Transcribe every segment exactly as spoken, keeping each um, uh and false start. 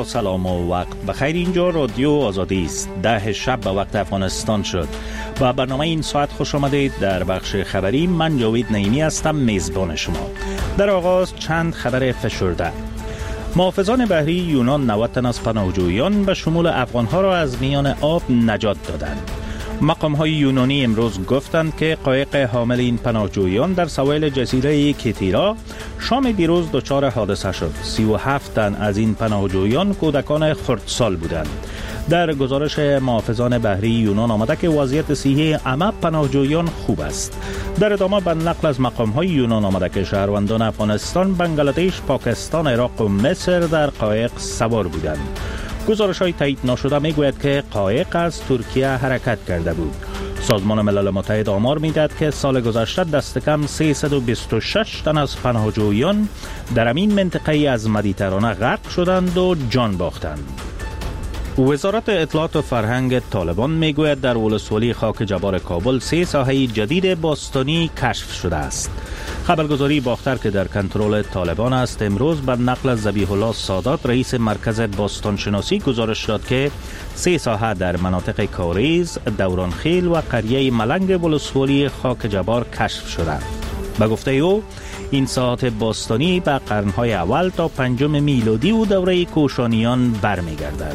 سلام و وقت بخیر. اینجا رادیو آزادی است. ده شب به وقت افغانستان شد و برنامه این ساعت خوش آمدید. در بخش خبری من جاوید نعیمی هستم، میزبان شما. در آغاز چند خبر فشرده. محافظان بحری یونان نود تن از پناهجویان به شمول افغانها را از میان آب نجات دادند. مقام‌های یونانی امروز گفتند که قایق حامل این پناهجویان در سواحل جزیره کیتیرا شام دیروز دچار حادثه شد. سی و هفت تن از این پناهجویان کودکان خردسال بودند. در گزارش محافظان بحری یونان آمده که وضعیت صحی همه پناهجویان خوب است. در ادامه به نقل از مقام‌های یونان آمده که شهروندان افغانستان، بنگلادش، پاکستان، عراق و مصر در قایق سوار بودند. گزارش های تایید نشده می گوید که قایق از ترکیه حرکت کرده بود. سازمان ملل متحد آمار می دهد که سال گذشته دست کم سیصد و بیست و شش تن از پناهجویان در این منطقه از مدیترانه غرق شدند و جان باختند. وزارت اطلاعات و فرهنگ طالبان می گوید در ولسوالی خاک جبار کابل سه ساحه جدید باستانی کشف شده است. خبرگزاری باختر که در کنترل طالبان است امروز به نقل از ذبیح الله سادات رئیس مرکز باستانشناسی گزارش داد که سه ساحه در مناطق کاریز، دورانخیل و قریه ملنگ ولسوالی خاک جبار کشف شده. به گفته او این ساحات باستانی به قرنهای اول تا پنجم میلادی و دوره کوشانیان برمیگردد.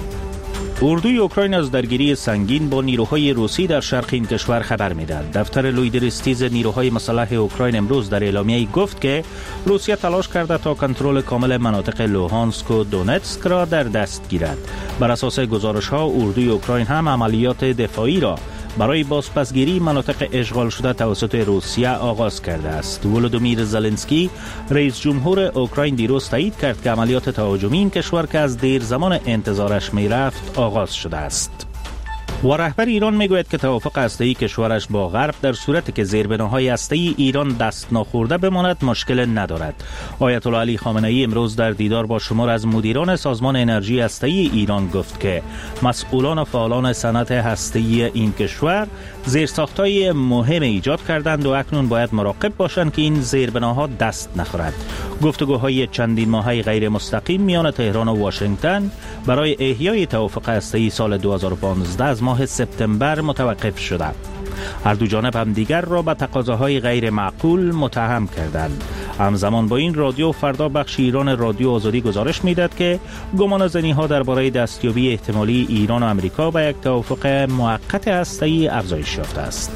اردوی اوکراین از درگیری سنگین با نیروهای روسی در شرق این کشور خبر می‌دهد. دفتر لویدرستیز نیروهای مسلح اوکراین امروز در اعلامیه‌ای گفت که روسیه تلاش کرده تا کنترل کامل مناطق لوهانسک و دونتسک را در دست گیرد. بر اساس گزارش‌ها اردوی اوکراین هم عملیات دفاعی را برای بازپسگیری مناطق اشغال شده توسط روسیه آغاز کرده است. ولودیمیر زلنسکی رئیس جمهور اوکراین دیروز تایید کرد که عملیات تهاجمی این کشور که از دیر زمان انتظارش میرفت آغاز شده است. و رهبر ایران میگوید که توافق هسته‌ای کشورش با غرب در صورتی که زیربناهای هسته‌ای ایران دست ناخورده بماند مشکل ندارد. آیت الله علی خامنه ای امروز در دیدار با شمار از مدیران سازمان انرژی هسته‌ای ایران گفت که مسئولان و فعالان صنعت هسته‌ای این کشور زیرساخت‌های مهم ایجاد کردند و اکنون باید مراقب باشند که این زیربناها دست نخورد. گفتگوهای چندین ماهه غیر مستقیم میان تهران و واشنگتن برای احیای توافق هسته‌ای سال دو هزار و پانزده از ماه سپتامبر متوقف شده. هر دو جانب هم دیگر را به تقاضاهای غیر معقول متهم کردند. همزمان با این رادیو فردا بخش ایران رادیو آزادی گزارش میداد که گمانه‌زنی ها درباره دستیابی احتمالی ایران و آمریکا به یک توافق موقت هسته‌ای افزایش یافته است.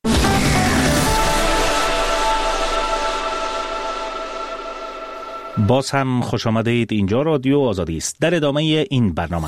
باز هم خوش آمدید. اینجا رادیو آزادی است. در ادامه این برنامه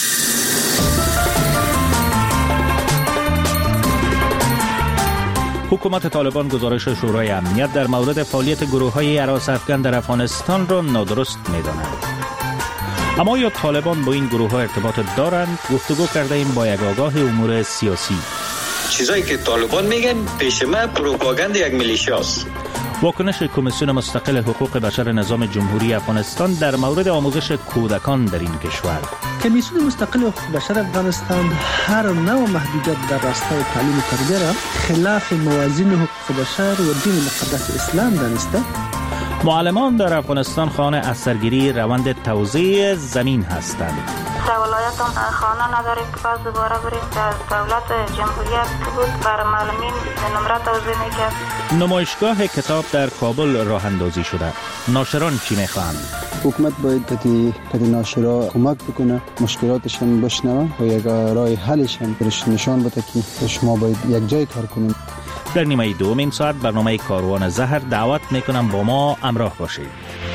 حکومت طالبان گزارش شورای امنیت در مورد فعالیت گروه‌های هراس افغان در افغانستان را نادرست می‌داند. اما یا طالبان با این گروه‌ها ارتباط دارند؟ گفتگو کرده ایم با یک آگاه امور سیاسی. چیزایی که طالبان میگن پیش ما پروپاگاند یک میلیشیاست. واکنش کمیسیون مستقل حقوق بشر نظام جمهوری افغانستان در مورد آموزش کودکان در این کشور. کمیسیون مستقل حقوق بشر افغانستان هر نوع محدودیت در راستای تعلیم و تربیت را خلاف موازین حقوق بشر و دین مقدس اسلام دانسته. معلمان در افغانستان خانه از سرگیری روند توزیع زمین هستند. در ولایت هم خانه نداریم که باز دوباره بریم در دولت جمهوریت بود بر معلمین نمره توزیع میکرد. نمایشگاه کتاب در کابل راه اندازی شده. ناشران چی میخواهند؟ حکومت باید که که ناشرا کمک بکنه، مشکلاتشان بشنوه و یک راه حلش هم برش نشان بده که شما باید یک جای کار کنید. در نیمه دوم این ساعت برنامه کاروان زهر دعوت میکنم با ما همراه باشید.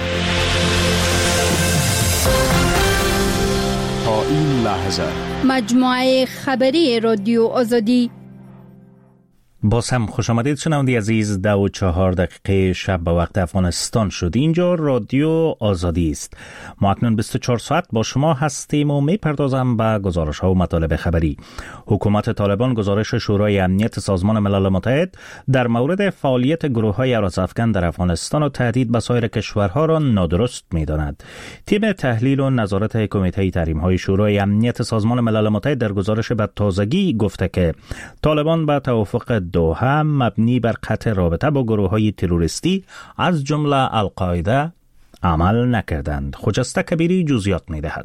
تا این لحظه مجموعه خبری رادیو آزادی. باز هم خوش آمدید شنونده عزیز. ده و چهار دقیقه شب به وقت افغانستان شد. اینجا رادیو آزادی است. ما اکنون بیست و چهار ساعت با شما هستیم و می پردازم به گزارش ها و مطالب خبری. حکومت طالبان گزارش شورای امنیت سازمان ملل متحد در مورد فعالیت گروه های هراس افغان در افغانستان و تهدید به سایر کشورها را نادرست می داند. تیم تحلیل و نظارت کمیته تحریم های شورای امنیت سازمان ملل متحد در گزارش به تازگی گفته که طالبان به توافق دوحه مبنی بر قطع رابطه با گروه‌های تروریستی از جمله القاعده، عمل نکردند. خجسته کبیری جزئیات می‌دهد.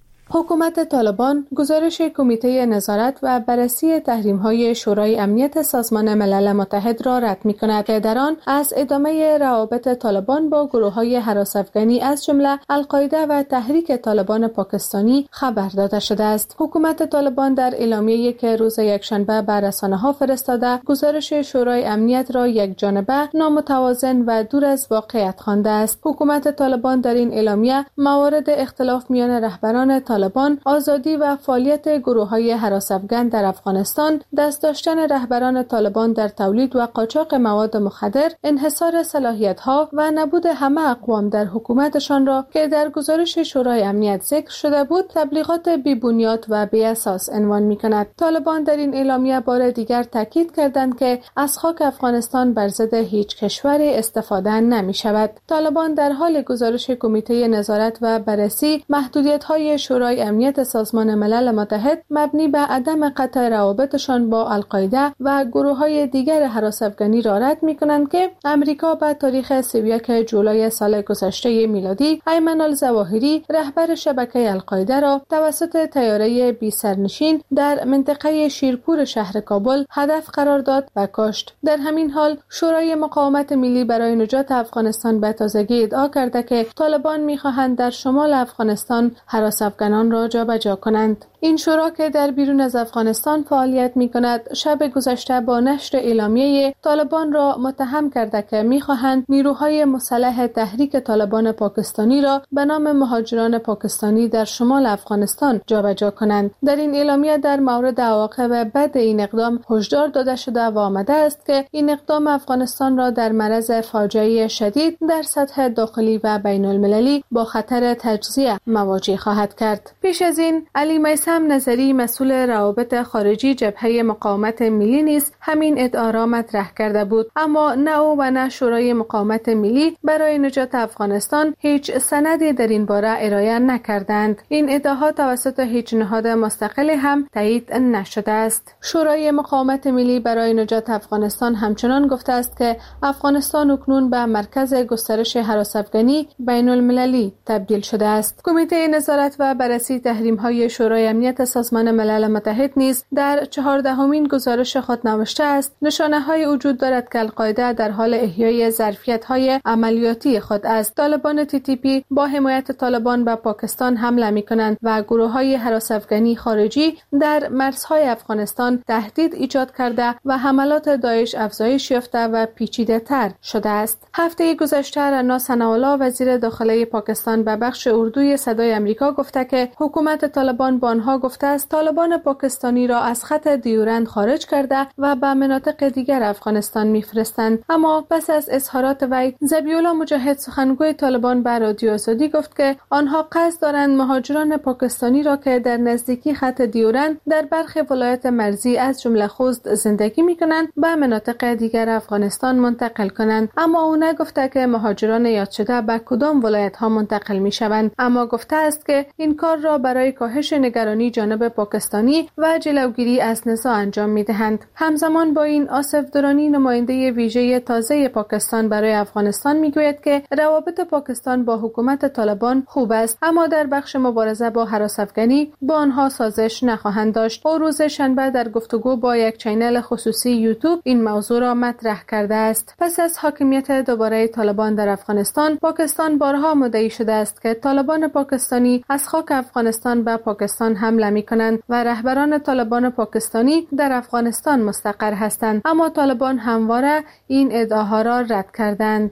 حکومت طالبان گزارش کمیته نظارت و بررسی تحریم‌های شورای امنیت سازمان ملل متحد را رد می‌کند که در آن از ادامه روابط طالبان با گروه‌های هراس افغانی از جمله القاعده و تحریک طالبان پاکستانی خبر داده شده است. حکومت طالبان در اعلامیه‌ای که روز یکشنبه به رسانه‌ها فرستاده، گزارش شورای امنیت را یکجانبه، نامتوازن و دور از واقعیت خوانده است. حکومت طالبان در این اعلامیه موارد اختلاف میان رهبران طالبان طالبان، آزادی و فعالیت گروه‌های هراس افغان در افغانستان، دست داشتن رهبران طالبان در تولید و قاچاق مواد مخدر، انحصار صلاحیت‌ها و نبود همه اقوام در حکومتشان را که در گزارش شورای امنیت ذکر شده بود، تبلیغات بی‌بنیاد و بی‌اساس عنوان می‌کند. طالبان در این اعلامیه بار دیگر تاکید کردند که از خاک افغانستان بر ضد هیچ کشوری استفاده نمی‌شود. طالبان در حال گزارش کمیته نظارت و بررسی محدودیت‌های شورای امنیت سازمان ملل متحد مبنی به عدم قطع روابطشان با القاعده و گروه‌های دیگر هراس افغانی را رد می‌کنند که امریکا به تاریخ سی و یک جولای سال گذشته میلادی ایمن الظواهری رهبر شبکه القاعده را توسط طیاره بی سرنشین در منطقه شیرپور شهر کابل هدف قرار داد و کشت. در همین حال شورای مقاومت ملی برای نجات افغانستان به تازگی ادعا کرده که طالبان می‌خواهند در شمال افغانستان هراس افغانان را جابجا کنند. این شورا که در بیرون از افغانستان فعالیت می‌کند، شب گذشته با نشر اعلامیه طالبان را متهم کرده که می‌خواهند نیروهای مسلح تحریک طالبان پاکستانی را به نام مهاجران پاکستانی در شمال افغانستان جابجا کنند. در این اعلامیه در مورد عواقب بد این اقدام هشدار داده شده و آمده است که این اقدام افغانستان را در معرض فاجعه شدید در سطح داخلی و بین المللی با خطر تجزیه مواجه خواهد کرد. پیش از این علی میثم نظری مسئول روابط خارجی جبهه مقاومت ملی نیز همین ادعا را مطرح کرده بود، اما نه او و نه شورای مقاومت ملی برای نجات افغانستان هیچ سندی در این باره ارائه نکردند. این ادعاها توسط هیچ نهاد مستقل هم تایید نشده است. شورای مقاومت ملی برای نجات افغانستان همچنان گفته است که افغانستان اکنون به مرکز گسترش هراس افغانی بین المللی تبدیل شده است. کمیته نظارت و بررسی تحریم‌های شورای امنیت سازمان ملل متحد نیز در چهاردهمین گزارش خود نوشته است نشانه‌های وجود دارد که القاعده در حال احیای ظرفیت‌های عملیاتی خود است. طالبان تی تی پی با حمایت طالبان به پاکستان حمله می‌کنند و گروه‌های هراس افغانی خارجی در مرزهای افغانستان تهدید ایجاد کرده و حملات داعش افزایش یافته و پیچیده‌تر شده است. هفته گذشته رنا ثناءالله وزیر داخلی پاکستان به بخش اردوی صدای آمریکا گفته که حکومت طالبان با آنها گفته است طالبان پاکستانی را از خط دیورند خارج کرده و به مناطق دیگر افغانستان می‌فرستند. اما پس از اظهارات وی، ذبیح‌الله مجاهد سخنگوی طالبان به رادیو آزادی گفت که آنها قصد دارند مهاجران پاکستانی را که در نزدیکی خط دیورند در برخی ولایات مرزی از جمله خوست زندگی می‌کنند به مناطق دیگر افغانستان منتقل کنند. اما او نگفته که مهاجران یاد شده به کدام ولایت‌ها منتقل می‌شوند، اما گفته است که این کار را برای کاهش نگرانی جانب پاکستانی و جلوگیری از نزاع انجام می‌دهند. همزمان با این، آصف درانی نماینده ویژه تازه پاکستان برای افغانستان می‌گوید که روابط پاکستان با حکومت طالبان خوب است، اما در بخش مبارزه با هراس افغانی با آنها سازش نخواهند داشت. او روز شنبه در گفتگو با یک چینل خصوصی یوتیوب این موضوع را مطرح کرده است. پس از حاکمیت دوباره طالبان در افغانستان، پاکستان بارها مدعی شده است که طالبان پاکستانی از خاک افغانستان به پاکستان حمله می‌کنند و رهبران طالبان پاکستانی در افغانستان مستقر هستند، اما طالبان همواره این ادعاها را رد کردند.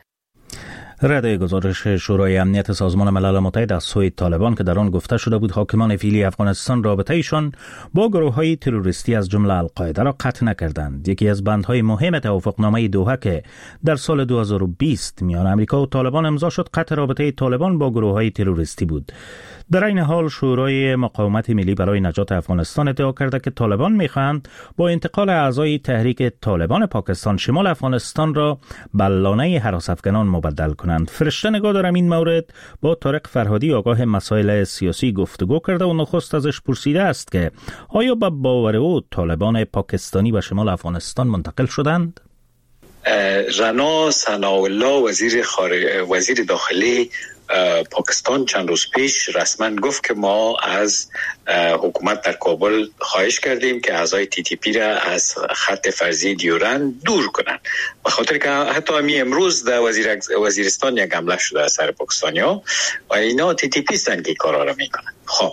رد گزارش شورای امنیت سازمان ملل متحد از سوی طالبان که در آن گفته شده بود حاکمان فعلی افغانستان رابطه ایشان با گروه‌های تروریستی از جمله القاعده را قطع نکردند. یکی از بندهای مهم توافقنامه دوحه که در سال دو هزار و بیست میان امریکا و طالبان امضا شد، قطع رابطه طالبان با گروه‌های تروریستی بود. در این حال شورای مقاومت ملی برای نجات افغانستان ادعا کرده که طالبان می‌خواهند با انتقال اعضای تحریک طالبان پاکستان شمال افغانستان را به لانه هراس افغانان مبدل کنند. فرشته نگاه دارم این مورد با طارق فرهادی آگاه مسائل سیاسی گفتگو کرده و نخست ازش پرسیده است که آیا به باور او طالبان پاکستانی به شمال افغانستان منتقل شدند؟ رنا ثناءالله وزیر خارج وزیر داخلی پاکستان چند روز پیش رسما گفت که ما از حکومت در کابل خواهش کردیم که اعضای تی تی پی را از خط فرضی دیورن دور کنن، به خاطر که حتی همین امروز در وزیر وزیرستان یک حمله شده از سر پاکستانیا و اینا تی تی پی هستن که کارا را میکنن. خب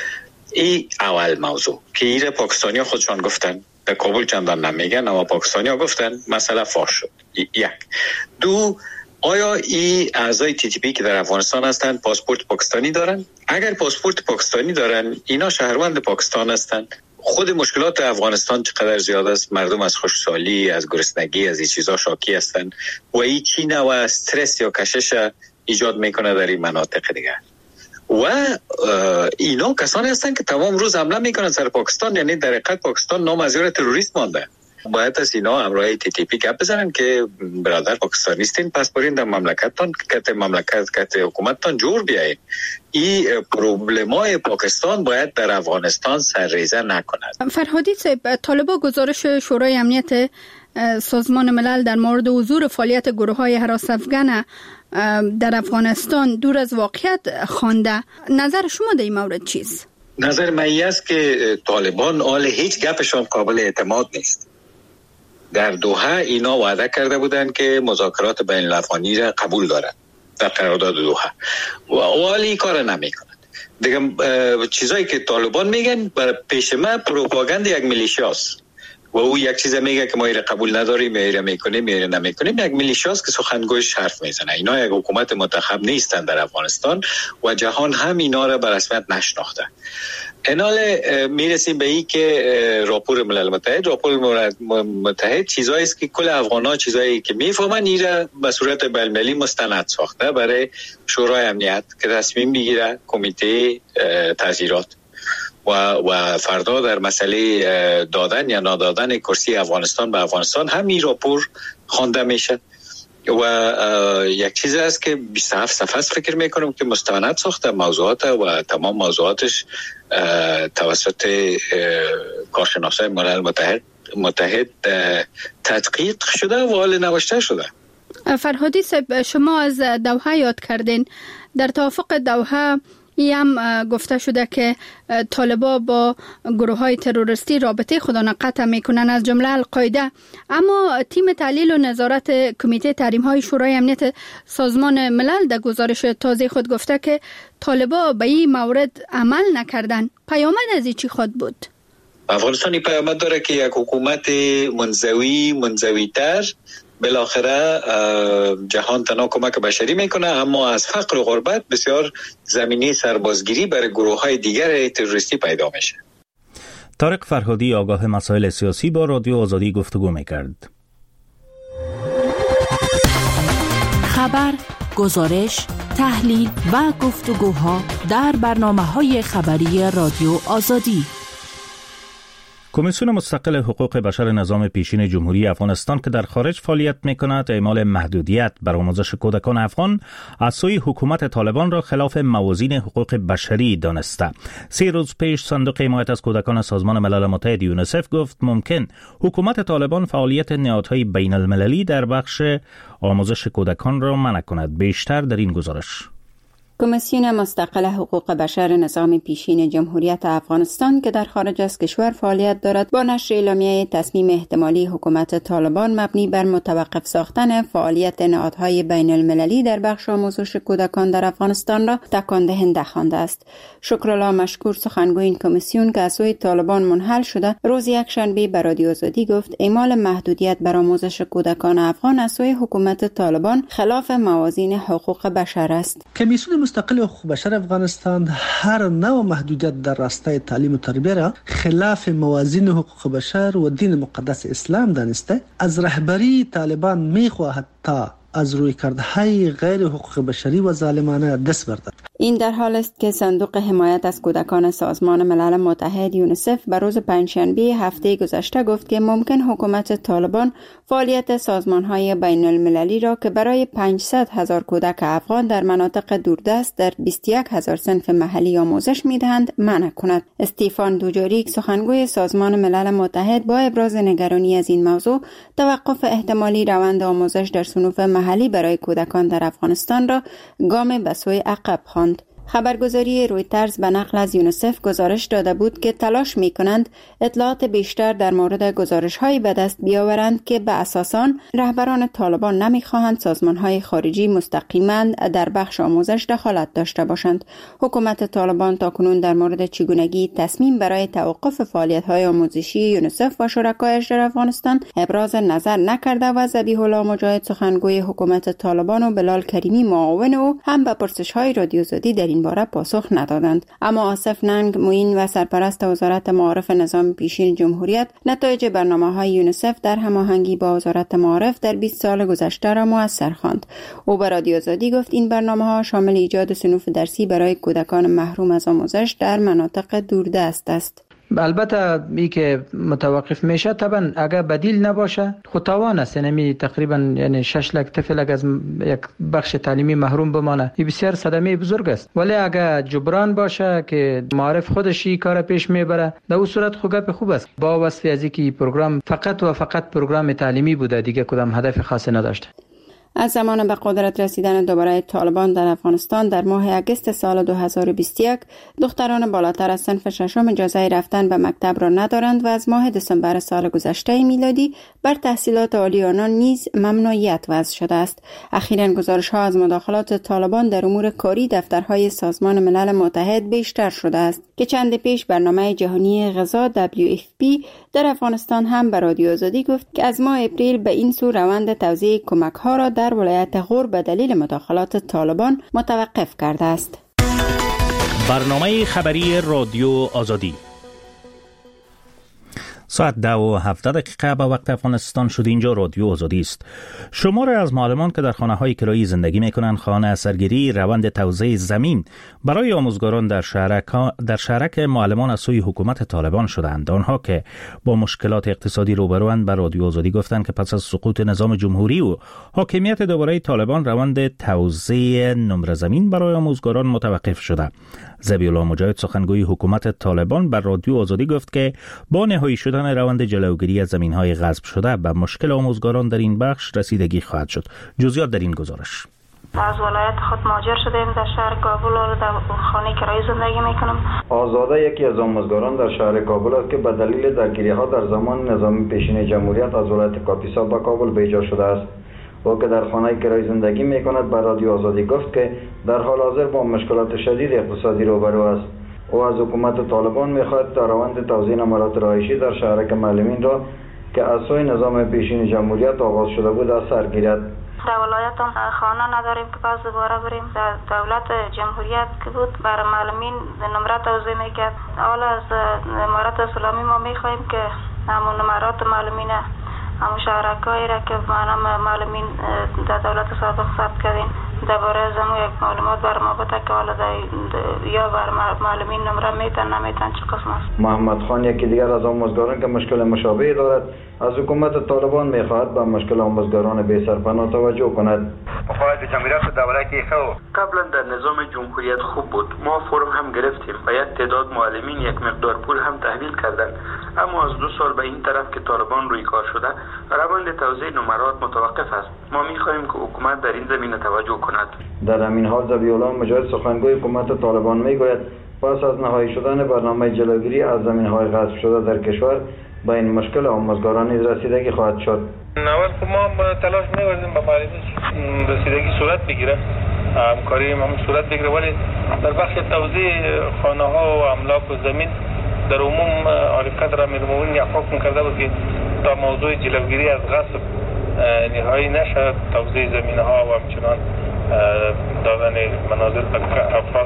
این اول موضوع که ایره پاکستانیا خودشان گفتن، در کابل چندان نمیگن اما پاکستانیا گفتن مسئله فاش شد. یک. دو، آیا این اعضای تی تی پی که در افغانستان هستن پاسپورت پاکستانی دارن؟ اگر پاسپورت پاکستانی دارن، اینا شهروند پاکستان هستن. خود مشکلات افغانستان چقدر زیاد است، مردم از خشکسالی، از گرسنگی، از این چیزا شاکی هستن و این چی نوع استرس یا کشش ایجاد میکنه در این مناطق دیگه. و اینا کسانی هستن که تمام روز حمله میکنن سر پاکستان، یعنی در حقیقت پاکستان نام از یار تروریست مانده. باید از اینا همراه تی تی پی گپ بزنن که برادر پاکستانی هستین، پس برین در مملکتتان که مملکت که حکومتتان جور بیاین. این پروبلمای پاکستان باید در افغانستان سرریزه نکند. فرهادی صاحب، طالبان گزارش شورای امنیت سازمان ملل در مورد حضور فعالیت گروه‌های هراس افغان در افغانستان دور از واقعیت خوانده. نظر شما در این مورد چیست؟ نظر من است که طالبان آل هیچ گپشان قابل اعتماد نیست. در دوحه اینا وعده کرده بودن که مذاکرات بین الافغانی را قبول دارن در قرارداد دوحه و والی کار نمی کنند. دیگه چیزایی که طالبان میگن برای پیش ما پروپاگاند یک میلیشیاست و او یک چیز میگه که ما ایره قبول نداریم، ایره میکنیم، ایره نمیکنیم. یک میلیشیاست که سخنگویش حرف میزنه. اینا یک حکومت منتخب نیستن در افغانستان و جهان هم اینا را به رسمیت نشناخته. انال میرسیم به این که راپور ملل متحد راپور متحد چیزایی است که کل افغان‌ها چیزایی که میفهمن ایره به صورت بین‌المللی مستند ساخته برای شورای امنیت که تصمیم بگیره، کمیته تغییرات و و فردا در مسئله دادن یا نادادن کرسی افغانستان به افغانستان همین راپور خوانده میشه و یک چیز است که بیست و هفت صفحه است فکر میکنم که مستند ساخته موضوعات و تمام موضوعاتش توسط کارشناسای ملل متحد متحد تدقیق شده و حال نوشته شده. فرهادی صاحب، شما از دوحه یاد کردین. در توافق دوحه هم گفته شده که طالبان با گروه‌های تروریستی رابطه خودآن قطع میکنن، از جمله القاعده. اما تیم تحلیل و نظارت کمیته تحریم‌های شورای امنیت سازمان ملل در گزارش تازه خود گفته که طالبان به این مورد عمل نکردن. پیامد از این چی خود بود؟ افغانستانی پیامد داره که یک حکومت منزوی منزوی‌تر بالاخره جهان تنها کمک بشری میکنه، اما از فقر و غربت بسیار زمینی سربازگیری برای گروه های دیگر تروریستی پیدا میشه. طارق فرهادی آگاه مسائل سیاسی با رادیو آزادی گفتگو میکرد. خبر، گزارش، تحلیل و گفتگوها در برنامه‌های خبری رادیو آزادی. کمیسیون مستقل حقوق بشر نظام پیشین جمهوری افغانستان که در خارج فعالیت می‌کند، اعمال محدودیت بر آموزش کودکان افغان از سوی حکومت طالبان را خلاف موازین حقوق بشری دانسته. سه روز پیش صندوق حمایت از کودکان سازمان ملل متحد یونیسف گفت ممکن حکومت طالبان فعالیت نهادهای بین المللی در بخش آموزش کودکان را منع کند. بیشتر در این گزارش. کمیسیون مستقل حقوق بشر نظام پیشین جمهوریت افغانستان که در خارج از کشور فعالیت دارد با نشر اعلامیه تصمیم احتمالی حکومت طالبان مبنی بر متوقف ساختن فعالیت نهادهای بین المللی در بخش آموزش کودکان در افغانستان را تکان دهنده خوانده است. شکرالله مشکور، سخنگوی این کمیسیون که از سوی طالبان منحل شده، روز یکشنبه به رادیو آزادی گفت اعمال محدودیت بر آموزش کودکان افغان از سوی حکومت طالبان خلاف موازین حقوق بشر است. کمیسیون مستقل حقوق بشر افغانستان هر نوع محدودیت در راستای تعلیم و تربیت را خلاف موازین حقوق بشر و دین مقدس اسلام دانسته از رهبری طالبان میخواهد تا از روی کردهای غیر حقوق بشری و ظالمانه دست بردارد. این در حال است که صندوق حمایت از کودکان سازمان ملل متحد یونیسف بر روز پنجشنبه هفته گذشته گفت که ممکن حکومت طالبان فعالیت سازمان‌های بین المللی را که برای پانصد هزار کودک افغان در مناطق دوردست در بیست و یک هزار صنف محلی آموزش می‌دهند منع کند. استیفان دوجاریک سخنگوی سازمان ملل متحد با ابراز نگرانی از این موضوع توقف احتمالی روند آموزش در صنوف محلی برای کودکان در افغانستان را گام به سوی عقب خواند. خبرگزاری رویترز به نقل از یونیسف گزارش داده بود که تلاش می کنند اطلاعات بیشتر در مورد گزارش های به دست بیاورند که به اساس آن رهبران طالبان نمی خواهند سازمان های خارجی مستقیما در بخش آموزش دخالت داشته باشند. حکومت طالبان تاکنون در مورد چگونگی تصمیم برای توقف فعالیت های آموزشی یونیسف و شرکایش در افغانستان ابراز نظر نکرده و ذبیح الله مجاهد سخنگوی حکومت طالبان و بلال کریمی معاون او هم به پرسش های رادیو آزادی در این باره پاسخ ندادند. اما آصف ننگ معین و سرپرست وزارت معارف نظام پیشین جمهوریت نتایج برنامه‌های یونیسف در هماهنگی با وزارت معارف در بیست سال گذشته را مؤثر خواند. او به رادیو آزادی گفت این برنامه‌ها شامل ایجاد صنوف درسی برای کودکان محروم از آموزش در مناطق دوردست است. البته ای که متوقف میشه طبعا اگر بدیل نباشه خود توان است، یعنی تقریبا یعنی شش لک طفل از یک بخش تعلیمی محروم بمانه، این بسیار صدمه بزرگ است. ولی اگر جبران باشه که معارف خودش این کار پیش میبره در اون صورت خوب گپ خوب است. با وصف از اینکه پروگرام فقط و فقط پروگرام تعلیمی بوده، دیگه کدام هدف خاصی نداشته. از زمان به قدرت رسیدن دوباره طالبان در افغانستان در ماه اگست سال دو هزار و بیست و یک دختران بالاتر از صنف ششم اجازه رفتن به مکتب را ندارند و از ماه دسامبر سال گذشته میلادی بر تحصیلات عالی آنان نیز ممنوعیت وضع شده است. اخیراً گزارش ها از مداخلات طالبان در امور کاری دفترهای سازمان ملل متحد بیشتر شده است که چند پیش برنامه جهانی غذا دبلیو اف پی در افغانستان هم به رادیو آزادی گفت که از ماه اپریل به این سو روند توزیع کمک ها را در ولایت غور به دلیل مداخلات طالبان متوقف کرده است. برنامه خبری رادیو آزادی ساعت ده و هفده دقیقه به وقت افغانستان شد. اینجا رادیو آزادی است. شماری از معلمان که در خانه های کرایی زندگی میکنند خانه اثرگیری روند توزیع زمین برای آموزگاران در شهرک در شهرک معلمان از سوی حکومت طالبان شدند. آنها که با مشکلات اقتصادی روبروند به رادیو آزادی گفتند که پس از سقوط نظام جمهوری و حاکمیت دوباره طالبان روند توزیع نمره زمین برای آموزگاران متوقف شده. ذبیح الله مجاهد سخنگوی حکومت طالبان بر رادیو آزادی گفت که با نهایی شدن روند جلوگیری از زمین‌های غصب شده به مشکل آموزگاران در این بخش رسیدگی خواهد شد. جزئیات در این گزارش. از ولایت خود مهاجر شدیم در شهر کابل و در خانه کرایی زندگی میکنم. آزاده یکی از آموزگاران در شهر کابل است که به دلیل درگیری‌ها در زمان نظام پیشین جمهوریت از ولایت کاپیسا به کابل بیجا شده است. او که در خانه کرایی زندگی میکند بر رادیو آزادی گفت که در حال حاضر با مشکلات شدید اقتصادی روبرو است. او از حکومت طالبان میخواهد تا روند توزیع نمرات رهایشی در شهرک معلمین را که از سوی نظام پیشین جمهوریت آغاز شده بود از سر گیرد. در ولایتم خانه نداریم که پس دوباره بریم. در دولت جمهوریت که بود برای معلمین نمره توزیع میکرد. حالا از امارت اسلامی ما میخواهیم که همون نمرات معلمین همون شهرکایی را که معلمین در دولت سابق ثبت کردین درباره زمو یک معلومات بر ما بده که حالا یا بر معلمین نمره میتن نمیتن چه قسم است. محمد خان یکی دیگر از آموزگاران که مشکل مشابهی دارد از حکومت طالبان میخواهد به مشکل آموزگاران بی سرپناه توجه کند. مخالف جمهوریت دولتی خو قبلا در نظام جمهوریت خوب بود. ما فرم هم گرفتیم و یک تعداد معلمین یک مقدار پول هم تحویل کردند. اما از دو سال به این طرف که طالبان روی کار شده روند توزیع نمرات متوقف است. ما میخواهیم که حکومت در این زمینه توجه کند. در همین حال ذبیح الله مجاهد سخنگوی حکومت طالبان میگوید پس از نهایی شدن برنامه جلوگیری از زمین‌های غصب شده در کشور به این مشکل آموزگاران نیز رسیدگی خواهد شد. نوال ما تلاش می‌ورزیم به معلمین رسیدگی صورت بگیره، همکاری هم صورت بگیره، ولی در بخش توزیع خانه‌ها و املاک و زمین در عموم حرکت را می‌رمون یا حکم کرده بود که تا موضوع جلوگیری از غصب نهایی نشد توزیع زمین‌ها و همچنان دادن منازل به افراد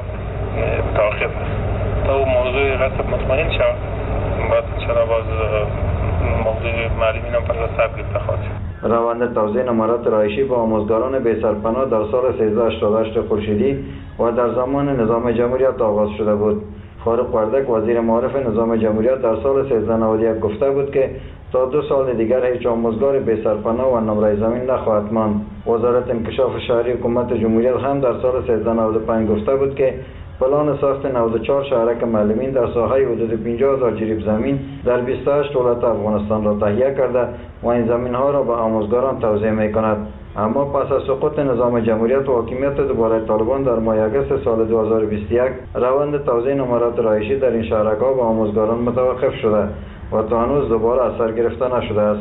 توقف است. تا موضوع غصب مطمئن شد بعد چرا باز موضوع معلمین هم پر حساب گرفته خواهد شد. روند توزیع نمرات رهایشی با آموزگاران بی سرپناه در سال سیزده هشتاد و هشت خورشیدی و در زمان نظام جمهوریت آغاز شده بود. فاروق وردک وزیر معارف نظام جمهوریت در سال سیزده نود و یک گفته بود که تا دو سال دیگر هیچ آموزگار بی سرپناه و نمره زمین نخواهد ماند. وزارت انکشاف شهری حکومت جمهوریت هم در سال سیزده نود و پنج گفته بود که پلان ساخت نود و چهار شهرک معلمین در ساحه حدود پنجاه هزار جریب زمین در بیست و هشت ولایت افغانستان را تهیه کرده و این زمین ها را به آموزگاران توزیع می کند. اما پس از سقوط نظام جمهوریت و حاکمیت دوباره طالبان در ماه آگوست سال دو هزار و بیست و یک روند توزیع نمرات رهایشی در این شهرک ها به آموزگاران متوقف شده و تا هنوز دوباره اثر گرفته نشده است.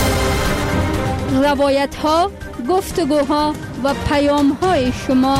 روایت ها، گفتگوها و پیام های شما.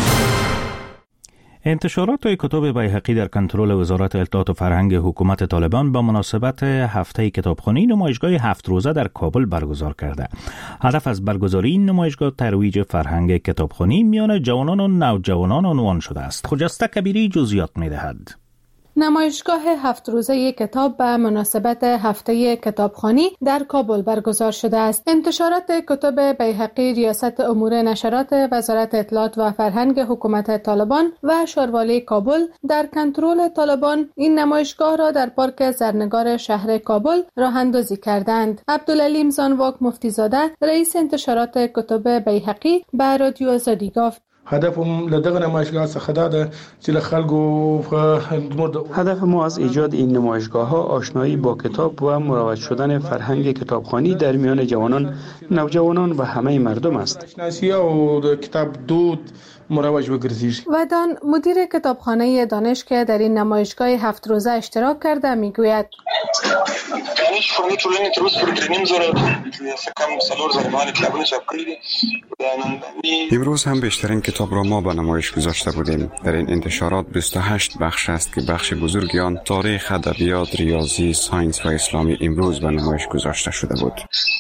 انتشارات کتاب بیهقی در کنترل وزارت اطلاعات و فرهنگ حکومت طالبان با مناسبت هفته کتابخوانی نمایشگاه هفت روزه در کابل برگزار کرده. هدف از برگزاری این نمایشگاه ترویج فرهنگ کتابخوانی میان جوانان و نوجوانان عنوان شده است. خجسته کبیری جزئیات می‌دهد. نمایشگاه هفت روزه کتاب به مناسبت هفته کتابخوانی در کابل برگزار شده است. انتشارات کتاب بیهقی ریاست امور نشرات وزارت اطلاعات و فرهنگ حکومت طالبان و شاروالی کابل در کنترل طالبان این نمایشگاه را در پارک زرنگار شهر کابل راه اندازی کردند. عبدالعلیم زانواک مفتیزاده رئیس انتشارات کتاب بیهقی به رادیو آزادی گفت: هدفم لدغه نمایشگاه څخه دا ده چې له خلکو هدف ما از ایجاد این نمایشگاه ها آشنایی با کتاب و مروج شدن فرهنگ کتابخوانی در میان جوانان، نوجوانان و همه مردم است. شناسی او د کتاب دود مروج وګرځي. ودان مدیر کتابخانه دانش که در این نمایشگاه هفت روزه اشتراک کرده میگوید: دانش فنی ټولنې تر اوسه پورې درې نیم زره کم څلور زره باندې کتابونه چاپ کړي دي. امروز هم بیشترین کتاب را ما به نمایش گذاشته بودیم. در این انتشارات بیست و هشت بخش است که بخش بزرگی آن تاریخ، ادبیات، ریاضی، ساینس و اسلامی امروز به نمایش گذاشته شده بود.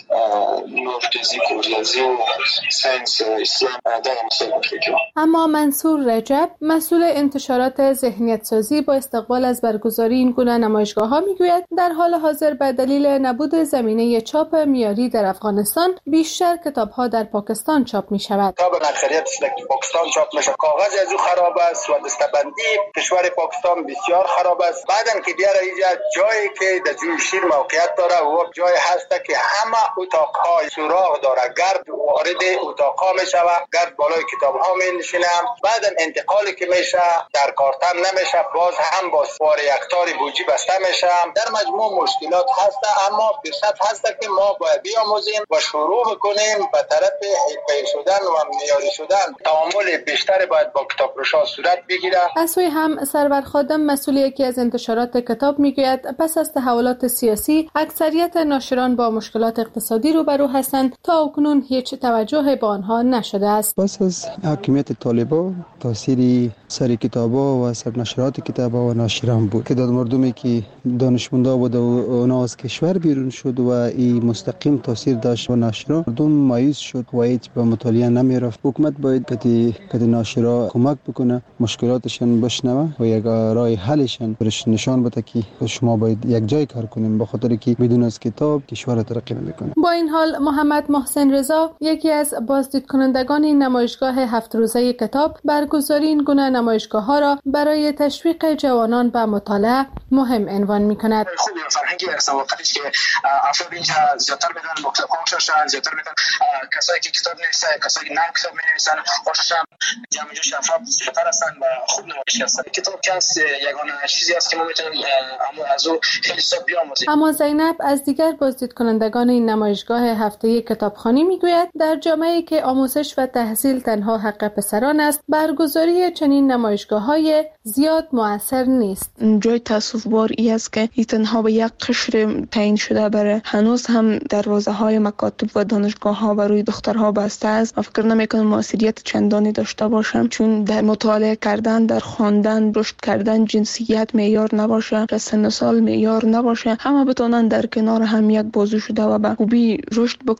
اما منصور رجب مسئول انتشارات ذهنیت سازی با استقبال از برگزاری این گونه نمایشگاه ها میگوید در حال حاضر به دلیل نبود زمینه چاپ معیاری در افغانستان بیشتر کتاب ها در پاکستان چاپ می شود. کتاب اکثریت در پاکستان چاپ میشه. کاغذ از او خراب است و دستبندی کشور پاکستان بسیار خراب است. بعدن که بیاره اینجا جایی که در جوی شیر موقعیت داره و جای هست که همه اتاق‌های سوراخ داره، گرد وارد اتاق‌ها میشه و گرد بالای کتاب‌ها می‌نشینه. بعدن انتقالی که میشه در کارتن نمیشه، باز هم با سوار یکتاری بوجی بسته میشه. در مجموع مشکلات هست، اما فرصت هست که ما باید بیاموزیم و شروع کنیم به طرف حرفه‌ای شدن و معیاری شدن. تعامل بیشتر باید با کتابفروشان صورت بگیره. از سوی هم سرور خادم مسئول یکی از انتشارات کتاب میگوید پس از تحولات سیاسی اکثریت ناشران با مشکلات اقتصادی روبرو هستند، تا اکنون هیچ توجه به آنها نشده است. پس از حاکمیت طالبان تاثیر سر کتابا و سر نشرات کتابا و ناشران بود که داد مردمی که دانشمندا بود و اونا از کشور بیرون شد و این مستقیم تاثیر داشت و ناشران مردم مایوس شد و هیچ به مطالعه نمی رفت. حکومت باید کتی کتی ناشرا کمک بکنه، مشکلاتشان بشنوه و یک راه حلشان برش نشان بده که شما باید یک جای کار کنیم، به خاطر که بدون از کتاب کشور ترقی نمیکنه. با این حال محمد محسن رضا یکی از بازدید کنندگان این نمایشگاه هفت روزه کتاب برگزاری این گونه نمایشگاه ها را برای تشویق جوانان به مطالعه مهم عنوان می‌کند. خوب فرهنگی است وقتی که افراد اینجا زیادتر میرن مکتب ها شدن، زیادتر میرن کسایی که کتاب نویسن، کسایی که نام کتاب می‌نویسن، خوششون جمع جوش افراد زیادتر هستن و خوب نمایش هستن. کتاب کس یگانه چیزی است که ما میتونیم از او خیلی خوب بیاموزیم. اما زینب از دیگر بازدید کنندگان این نمایشگاه هفته کتابخوانی میگوید در جامعه‌ای که آموزش و تحصیل تنها حق پسران است، برگزاری چنین نمایشگاه‌های زیاد مؤثر نیست. جای تأسف‌بار ای است که این تنها به یک قشر تعیین شده بره. هنوز هم دروازه‌های مکاتب و دانشگاه‌ها برای دخترها بسته است. فکر نمی‌کنم موثریت چندانی داشته باشم، چون در مطالعه کردن، در خواندن، رشد کردن جنسیت معیار نباشه، سن و سال معیار نباشه، همه بتونن در کنار هم یک بازو شده و به خوبی رشد بکنن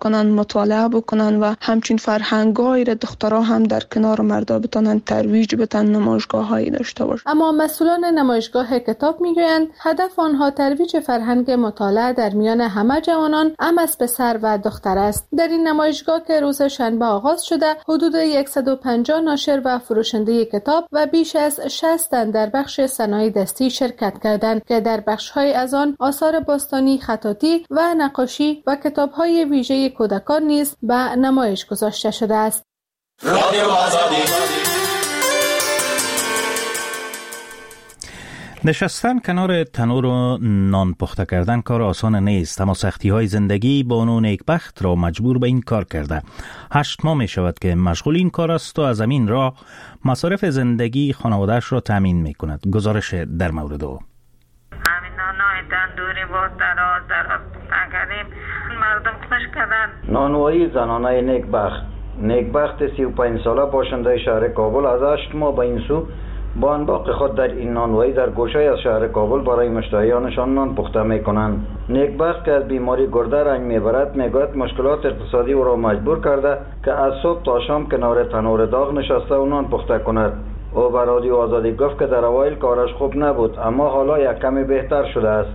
کنن، مطالعه بکنن و همچین فرهنگ‌هایی را دخترها هم در کنار مردا بتونن ترویج بدن، نمایشگاه‌هایی داشته باشن. اما مسئولان نمایشگاه کتاب میگویند هدف آنها ترویج فرهنگ مطالعه در میان همه جوانان، هم از پسر و دختر است. در این نمایشگاه که روز شنبه آغاز شده، حدود صد و پنجاه ناشر و فروشنده کتاب و بیش از شصت تن در بخش صنایع دستی شرکت کردند که در بخش‌های از آن آثار باستانی، خطاطی و نقاشی و کتاب‌های ویژه کودکان نیز به نمایش گذاشته شده است. رادیو آزادی. نشستن کنار تنور و نان پخته کردن کار آسان نیست، اما سختی های زندگی بانو نیکبخت را مجبور به این کار کرده. هشت ماه می شود که مشغول این کار است و از همین راه مصارف زندگی خانواده‌اش را تامین می کند. گزارش در مورد او. همین نانای تندوری با دراز دراز اگریم مردم خوش کردن. نانوایی زنانه نیکبخت نیکبخت سی و پنج ساله باشنده شهر کابل از هشت ماه به این سو با انباق خود در این نانوایی در گوشه از شهر کابل برای مشتریانشان نان پخته میکنند. نیکبخت که از بیماری گرده رنج میبرد میگوید مشکلات اقتصادی او را مجبور کرده که از صبح تا شام کنار تنور داغ نشسته و نان پخته کند. او به رادیو آزادی گفت که در اوایل کارش خوب نبود، اما حالا یک کمی بهتر شده است.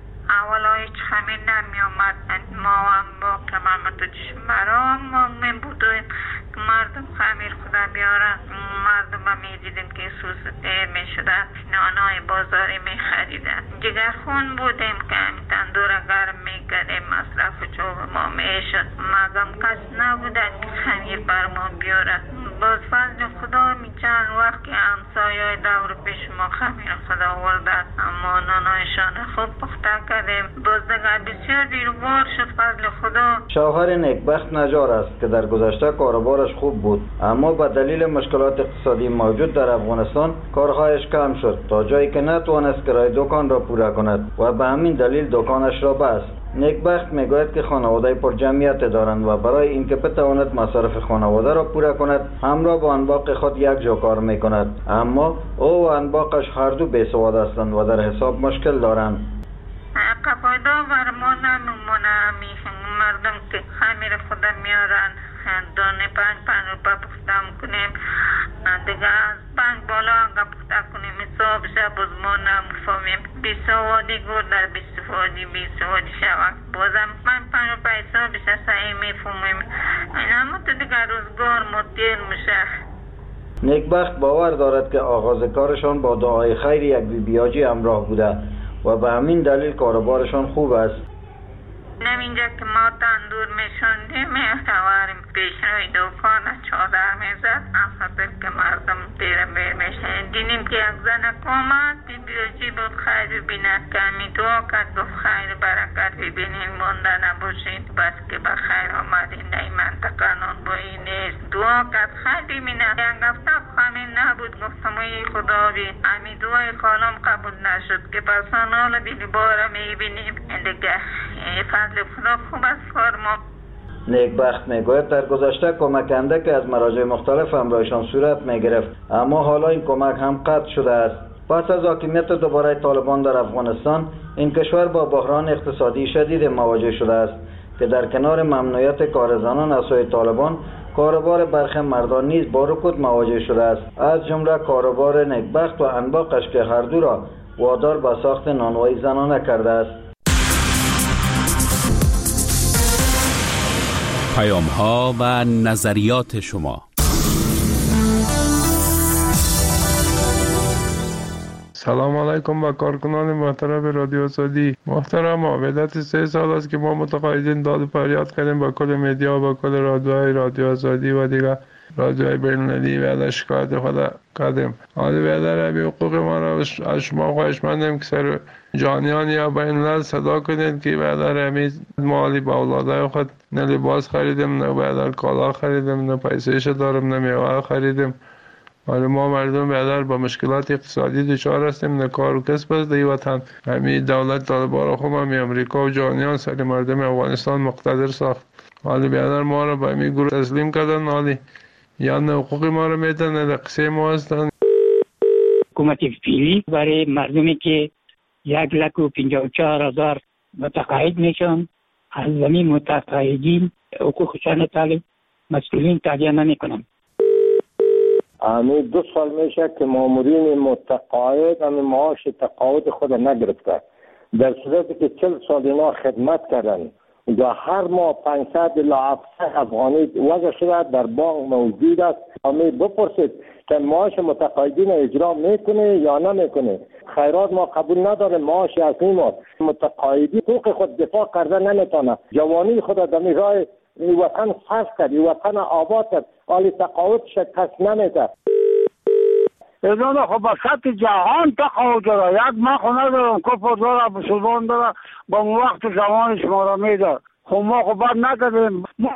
اولا هیچ خمیر نمی آمد، ما هم با کمامت و چشمرام ما می بودیم مردم خمیر خدا بیارن. مردم هم می دیدیم که سوز دیر می شده، نانای بازاری می خریدن. جگر خون بودیم که همین تندور گرم می کردیم، مصرف چوب ما می شد. مگم کس نبوده که خمیر بر ما بیاره. باز فضل خدا می چند وقت که همسایه دور پیش ما خمیر خدا ورده، اما نانایشان خوب پخته کردیم. باز دگر بسیار دیروبار شد فضل خدا. شوهر نیکبخت نجار است که در گذشته کاروبارش خوب بود، اما به دلیل مشکلات اقتصادی موجود در افغانستان کارهایش کم شد تا جایی که نتوانست کرایه دکان را پوره کند و به همین دلیل دکانش را بست. نیکبخت میگوید که خانواده پر جمعیت دارند و برای اینکه بتواند مصارف خانواده را پوره کند همراه با انباق خود یک جا کار میکند، اما او و انباقش هر دو بیسواد هستند و در حساب مشکل دارند. قبایدا بر ما نمیمونه، مردم که خمیر خود میارن دانه پنج پنج روپا پخته میکنیم، دیگه از پنج بالا اگه پخته کنیم حساب شد باز ما نمیفهمیم. بیسوادی گور در بیسوادی بیسوادی شود بازم پنج پنج روپا حساب شد صحیح میفهمیم. این همه تو دیگه روزگار مدیر میشه. نیکبخت باور دارد که آغاز کارشان با دعای خیر یک بی بیاجی همراه بوده و به همین دلیل کاروبارشان خوب است. نمینجا که ما تندور میشوندیم میتواریم پیش روی دوکان چادر میزد، اصلا که مردم دیره بیر میشن. دیدیم که یک زن کامت بی بیاجی بود خیر ببینه که همی دعا کرد گفت خیر برکت ببینین مونده نباشید، بس که به خیر آمدین در این منطقه نان بایی نیست. دعا کرد خیر ببینه یک هفته خمین نبود، گفتم ای خدا بی همی دعای خانم قبول نشد که پسان حالا دیدی باره میبینیم دیگه فضل خدا خوب است کار ما. نیکبخت میگوید در گذشته کمک اندکی از مراجع مختلف همراهشان صورت میگرفت، اما حالا این کمک هم قطع شده است. پس از حاکمیت دوباره طالبان در افغانستان این کشور با بحران اقتصادی شدید مواجه شده است که در کنار ممنوعیت کار زنان از سوی طالبان کاروبار برخی مردان نیز با رکود مواجه شده است، از جمله کاروبار نیکبخت و انباقش که هر دو را وادار به ساخت نانوایی زنانه کرده است. پیام ها و نظریات شما. سلام علیکم با کارکنان محترم رادیو آزادی. محترم مدت سه سال است که ما متقاعدین داد و فریاد کردیم با کل مدیا و با کل رادیوهای رادیو آزادی و دیگر رادیوهای بین‌المللی و از شکایت خود کردیم. حالا بیادر همی حقوق ما را از شما خواهش مندیم که سر جانیان یا بین‌الملل صدا کنید که بیادر همی مالی با اولاده خود نه لباس خریدیم، نه بیادر کالا خریدیم، نه پیسهش دارم، نه میوه خریدیم. حالا ما مردم بیادر با مشکلات اقتصادی دچار هستیم، نه کار و کسب است در وطن. همین دولت طالبان را خوب همی امریکا و جانیان سر مردم افغانستان مقتدر ساخت. حالا بیادر ما را با همین گروه تسلیم کردن، حالی یا نه حقوق ما را میدن نه قصه ما هستن. حکومت فعلی برای مردمی که یک لک و پنجاه و چهار هزار متقاعد میشن، از زمین متقاعدین حقوق چند طالب مسئولین تهیه نمی کنم. امی دو سال میشه که مامورین متقاعد امی معاش تقاعد خود نگرفته، در صورتی که چل سال اینا خدمت کردن و هر ماه پانصد الی هفتصد افغانی وضع شده در بانک موجود است. امی بپرسید که معاش متقاعدین اجرا میکنه یا نمیکنه. خیرات ما قبول نداره، معاش اصلی ما متقاعدی حقوق خود دفاع کرده نمیتونه، جوانی خود در راه این وطن صرف کرد، این وطن آباد کرد، حالی تقاعد شکست نمیده. اینا خب با سطح جهان تقاعد داره، یک ما خونه دارم کفر داره بسودان داره با وقت زمان شما را میده. خب ما خب بد نکردیم.